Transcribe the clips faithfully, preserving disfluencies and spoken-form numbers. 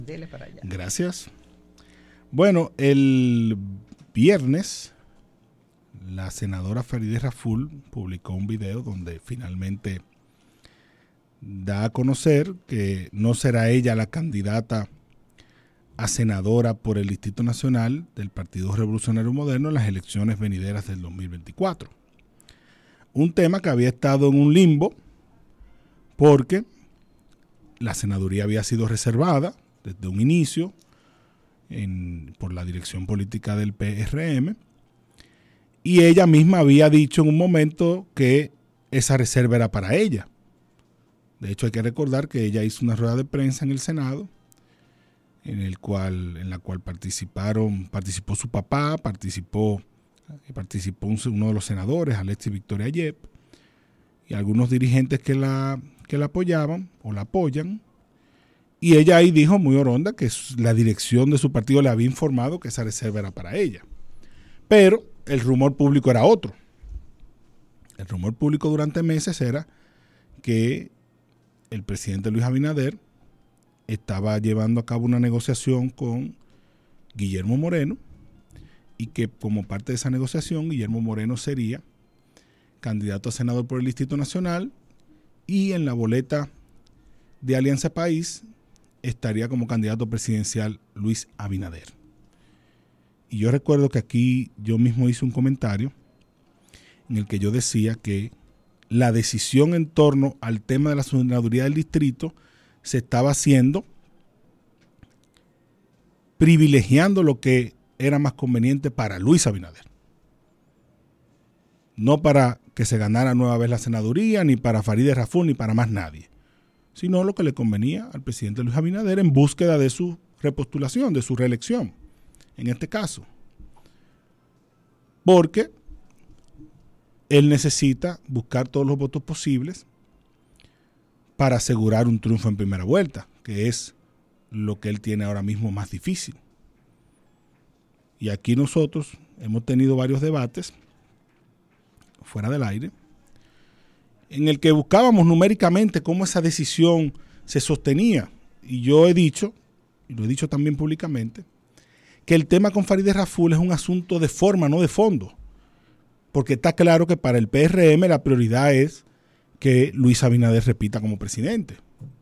Dele para allá. Gracias. Bueno, el viernes la senadora Farideh Raful publicó un video donde finalmente da a conocer que no será ella la candidata a senadora por el Distrito Nacional del Partido Revolucionario Moderno en las elecciones venideras del dos mil veinticuatro. Un tema que había estado en un limbo porque la senaduría había sido reservada desde un inicio en, por la dirección política del P R M, y ella misma había dicho en un momento que esa reserva era para ella. De hecho, hay que recordar que ella hizo una rueda de prensa en el Senado, en el cual, en la cual participaron, participó su papá, participó, participó uno de los senadores, Alexis Victoria Yep, y algunos dirigentes que la, que la apoyaban o la apoyan. Y ella ahí dijo muy oronda que la dirección de su partido le había informado que esa reserva era para ella. Pero el rumor público era otro. El rumor público durante meses era que el presidente Luis Abinader estaba llevando a cabo una negociación con Guillermo Moreno y que como parte de esa negociación Guillermo Moreno sería candidato a senador por el Distrito Nacional y en la boleta de Alianza País estaría como candidato presidencial Luis Abinader. Y yo recuerdo que aquí yo mismo hice un comentario en el que yo decía que la decisión en torno al tema de la senaduría del distrito se estaba haciendo privilegiando lo que era más conveniente para Luis Abinader. No para que se ganara nueva vez la senaduría, ni para Farideh Raful, ni para más nadie, sino lo que le convenía al presidente Luis Abinader en búsqueda de su repostulación, de su reelección, en este caso. Porque él necesita buscar todos los votos posibles para asegurar un triunfo en primera vuelta, que es lo que él tiene ahora mismo más difícil. Y aquí nosotros hemos tenido varios debates fuera del aire, en el que buscábamos numéricamente cómo esa decisión se sostenía. Y yo he dicho, y lo he dicho también públicamente, que el tema con Farideh Raful es un asunto de forma, no de fondo. Porque está claro que para el P R M la prioridad es que Luis Abinader repita como presidente.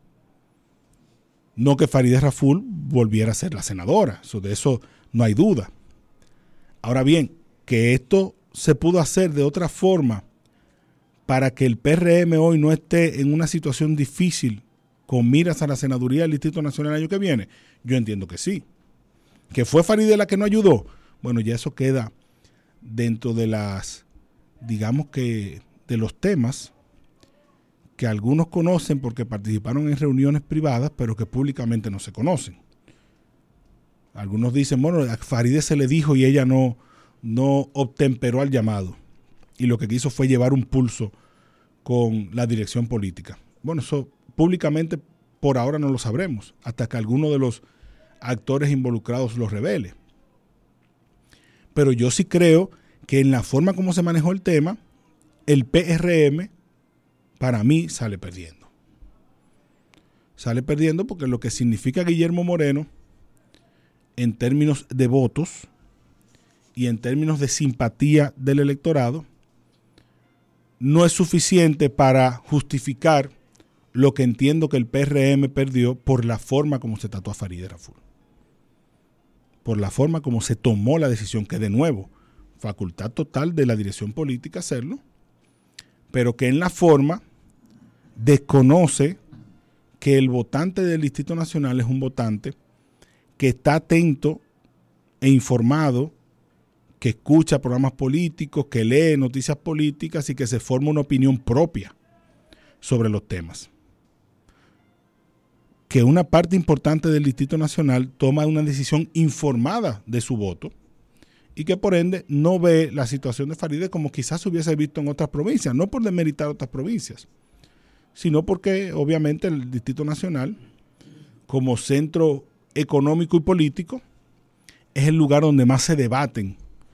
No que Farideh Raful volviera a ser la senadora. Eso, de eso no hay duda. Ahora bien, que esto se pudo hacer de otra forma para que el P R M hoy no esté en una situación difícil con miras a la senaduría del Distrito Nacional el año que viene, yo entiendo que sí. ¿Que fue Farideh la que no ayudó? Bueno, ya eso queda dentro de las, digamos que, de los temas que algunos conocen porque participaron en reuniones privadas, pero que públicamente no se conocen. Algunos dicen, bueno, a Farideh se le dijo y ella no, no obtemperó al llamado. Y lo que quiso fue llevar un pulso con la dirección política. Bueno, eso públicamente por ahora no lo sabremos, hasta que alguno de los actores involucrados lo revele. Pero yo sí creo que en la forma como se manejó el tema, el P R M, para mí, sale perdiendo. Sale perdiendo porque lo que significa Guillermo Moreno, en términos de votos y en términos de simpatía del electorado, no es suficiente para justificar lo que entiendo que el P R M perdió por la forma como se trató a Farideh Raful. Por la forma como se tomó la decisión, que de nuevo, facultad total de la dirección política hacerlo, pero que en la forma desconoce que el votante del Distrito Nacional es un votante que está atento e informado, que escucha programas políticos, que lee noticias políticas y que se forma una opinión propia sobre los temas. Que una parte importante del Distrito Nacional toma una decisión informada de su voto y que por ende no ve la situación de Farideh como quizás se hubiese visto en otras provincias, no por demeritar otras provincias, sino porque obviamente el Distrito Nacional, como centro económico y político, es el lugar donde más se debaten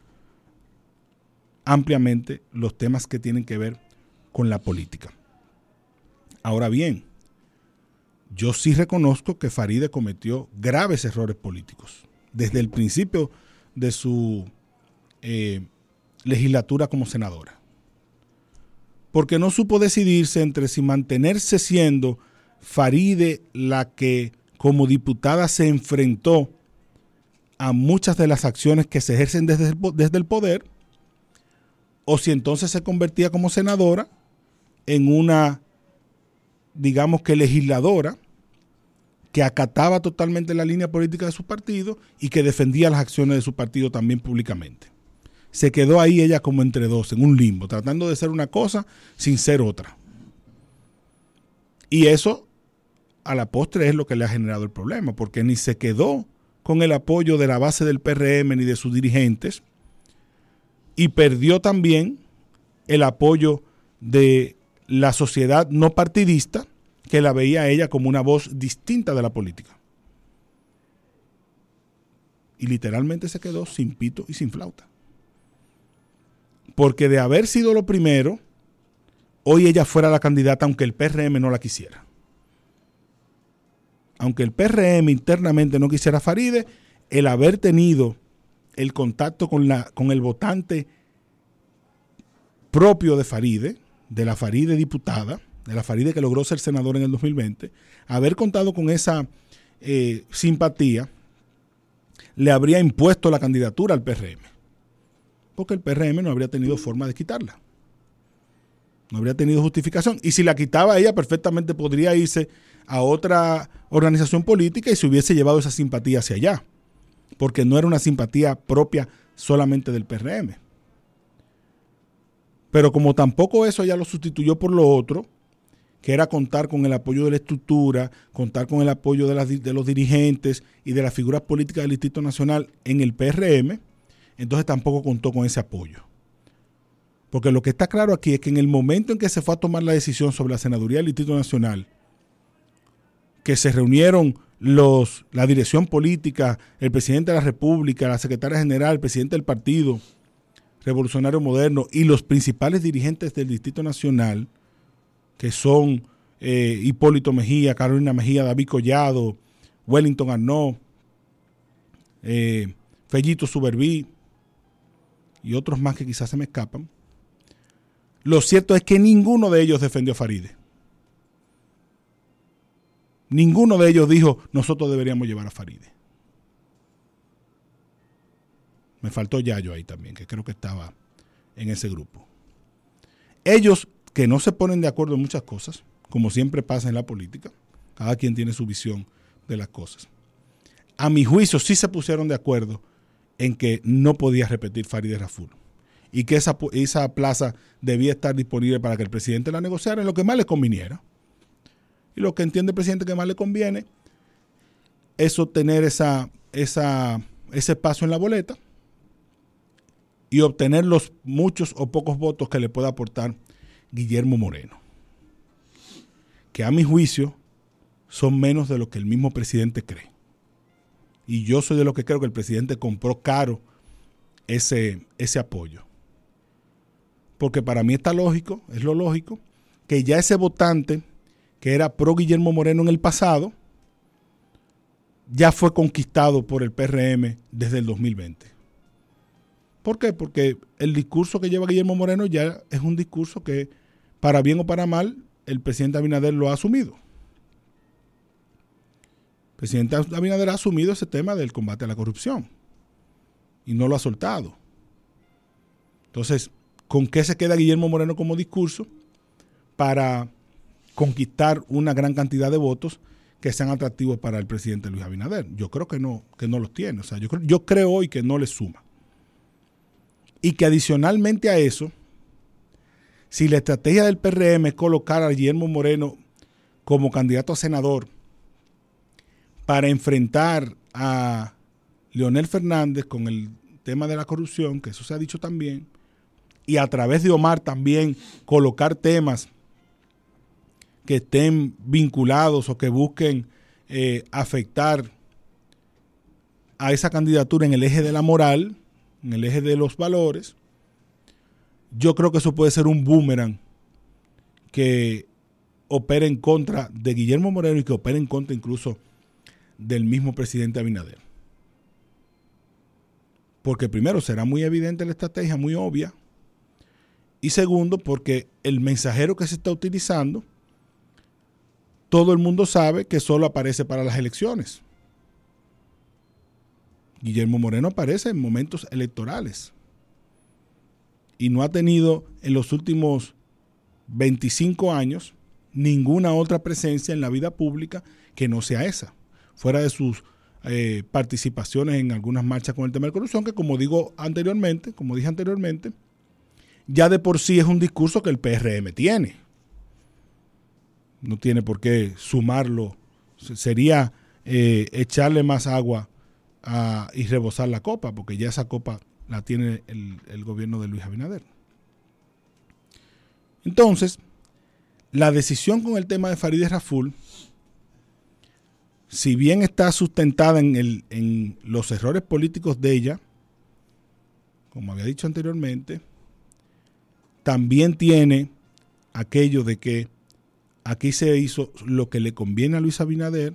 ampliamente los temas que tienen que ver con la política. Ahora bien, yo sí reconozco que Faride cometió graves errores políticos desde el principio de su eh, legislatura como senadora. Porque no supo decidirse entre si mantenerse siendo Faride la que como diputada se enfrentó a muchas de las acciones que se ejercen desde el, desde el poder, o si entonces se convertía como senadora en una, digamos que legisladora, que acataba totalmente la línea política de su partido y que defendía las acciones de su partido también públicamente. Se quedó ahí ella como entre dos, en un limbo, tratando de ser una cosa sin ser otra. Y eso, a la postre, es lo que le ha generado el problema, porque ni se quedó con el apoyo de la base del P R M ni de sus dirigentes, y perdió también el apoyo de la sociedad no partidista, que la veía a ella como una voz distinta de la política. Y literalmente se quedó sin pito y sin flauta. Porque de haber sido lo primero, hoy ella fuera la candidata aunque el P R M no la quisiera. Aunque el P R M internamente no quisiera a Faride, el haber tenido el contacto con, la, con el votante propio de Faride, de la Faride diputada, de la Faride que logró ser senadora en el dos mil veinte, haber contado con esa eh, simpatía, le habría impuesto la candidatura al P R M. Porque el P R M no habría tenido forma de quitarla. No habría tenido justificación. Y si la quitaba ella, perfectamente podría irse a otra organización política y se hubiese llevado esa simpatía hacia allá. Porque no era una simpatía propia solamente del P R M. Pero como tampoco eso ella lo sustituyó por lo otro, que era contar con el apoyo de la estructura, contar con el apoyo de, las, de los dirigentes y de las figuras políticas del Distrito Nacional en el P R M, entonces tampoco contó con ese apoyo. Porque lo que está claro aquí es que en el momento en que se fue a tomar la decisión sobre la senaduría del Distrito Nacional, que se reunieron los, la dirección política, el presidente de la República, la secretaria general, el presidente del Partido Revolucionario Moderno y los principales dirigentes del Distrito Nacional, que son eh, Hipólito Mejía, Carolina Mejía, David Collado, Wellington Arnaud, eh, Fellito Suberví y otros más que quizás se me escapan. Lo cierto es que ninguno de ellos defendió a Faride. Ninguno de ellos dijo, nosotros deberíamos llevar a Faride. Me faltó Yayo ahí también, que creo que estaba en ese grupo. Ellos que no se ponen de acuerdo en muchas cosas, como siempre pasa en la política, cada quien tiene su visión de las cosas. A mi juicio sí se pusieron de acuerdo en que no podía repetir Faride Raful y que esa, esa plaza debía estar disponible para que el presidente la negociara en lo que más le conviniera. Y lo que entiende el presidente que más le conviene es obtener esa, esa, ese espacio en la boleta y obtener los muchos o pocos votos que le pueda aportar Guillermo Moreno, que a mi juicio son menos de lo que el mismo presidente cree. Y yo soy de los que creo que el presidente compró caro ese, ese apoyo. Porque para mí está lógico, es lo lógico, que ya ese votante que era pro Guillermo Moreno en el pasado, ya fue conquistado por el P R M desde el dos mil veinte. ¿Por qué? Porque el discurso que lleva Guillermo Moreno ya es un discurso que, para bien o para mal, el presidente Abinader lo ha asumido. El presidente Abinader ha asumido ese tema del combate a la corrupción y no lo ha soltado. Entonces, ¿con qué se queda Guillermo Moreno como discurso? Para conquistar una gran cantidad de votos que sean atractivos para el presidente Luis Abinader. Yo creo que no, que no los tiene. O sea, yo creo, yo creo hoy que no le suma. Y que adicionalmente a eso, si la estrategia del P R M es colocar a Guillermo Moreno como candidato a senador para enfrentar a Leonel Fernández con el tema de la corrupción, que eso se ha dicho también, y a través de Omar también colocar temas que estén vinculados o que busquen eh, afectar a esa candidatura en el eje de la moral, en el eje de los valores, yo creo que eso puede ser un boomerang que opere en contra de Guillermo Moreno y que opere en contra incluso del mismo presidente Abinader. Porque primero será muy evidente la estrategia, muy obvia, y segundo porque el mensajero que se está utilizando, todo el mundo sabe que solo aparece para las elecciones. Guillermo Moreno aparece en momentos electorales y no ha tenido en los últimos veinticinco años ninguna otra presencia en la vida pública que no sea esa, fuera de sus eh, participaciones en algunas marchas con el tema de corrupción, que como digo anteriormente, como dije anteriormente, ya de por sí es un discurso que el P R M tiene. No tiene por qué sumarlo, sería eh, echarle más agua a, y rebosar la copa, porque ya esa copa la tiene el, el gobierno de Luis Abinader. Entonces, la decisión con el tema de Farideh Raful, si bien está sustentada en, el, en los errores políticos de ella, como había dicho anteriormente, también tiene aquello de que aquí se hizo lo que le conviene a Luis Abinader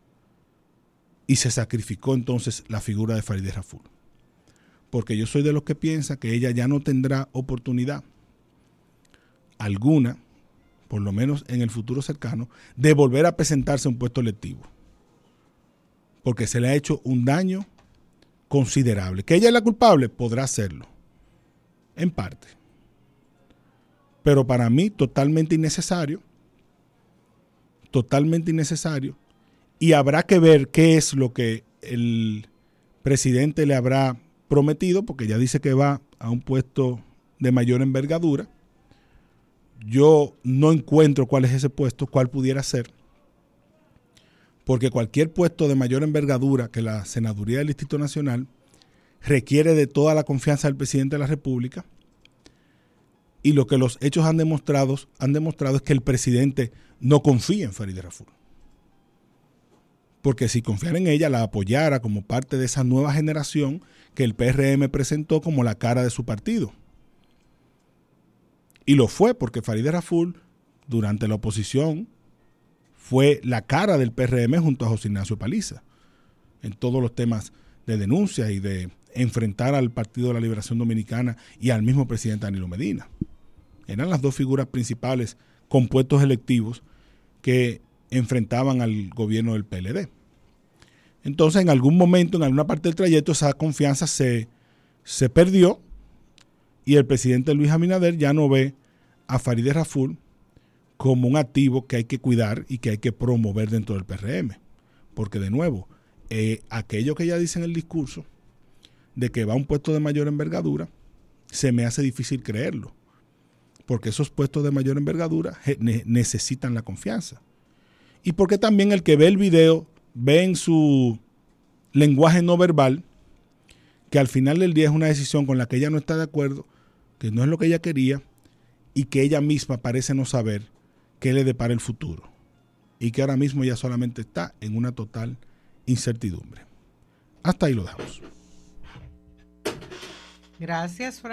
y se sacrificó entonces la figura de Farideh Raful. Porque yo soy de los que piensa que ella ya no tendrá oportunidad alguna, por lo menos en el futuro cercano, de volver a presentarse a un puesto electivo. Porque se le ha hecho un daño considerable. ¿Que ella es la culpable? Podrá hacerlo, en parte. Pero para mí totalmente innecesario, totalmente innecesario, y habrá que ver qué es lo que el presidente le habrá prometido, porque ya dice que va a un puesto de mayor envergadura. Yo no encuentro cuál es ese puesto, cuál pudiera ser, porque cualquier puesto de mayor envergadura que la senaduría del Distrito Nacional requiere de toda la confianza del presidente de la República, y lo que los hechos han demostrado, han demostrado es que el presidente no confía en Farideh Raful. Porque si confiara en ella, la apoyara como parte de esa nueva generación que el P R M presentó como la cara de su partido. Y lo fue, porque Farideh Raful, durante la oposición, fue la cara del P R M junto a José Ignacio Paliza, en todos los temas de denuncia y de enfrentar al Partido de la Liberación Dominicana y al mismo presidente Danilo Medina. Eran las dos figuras principales con puestos electivos que enfrentaban al gobierno del P L D. Entonces, en algún momento, en alguna parte del trayecto, esa confianza se, se perdió y el presidente Luis Abinader ya no ve a Farideh Raful como un activo que hay que cuidar y que hay que promover dentro del P R M. Porque, de nuevo, eh, aquello que ella dice en el discurso de que va a un puesto de mayor envergadura, se me hace difícil creerlo. Porque esos puestos de mayor envergadura ne- necesitan la confianza. Y porque también el que ve el video ve en su lenguaje no verbal que al final del día es una decisión con la que ella no está de acuerdo, que no es lo que ella quería y que ella misma parece no saber qué le depara el futuro. Y que ahora mismo ella solamente está en una total incertidumbre. Hasta ahí lo dejamos. Gracias, Fran.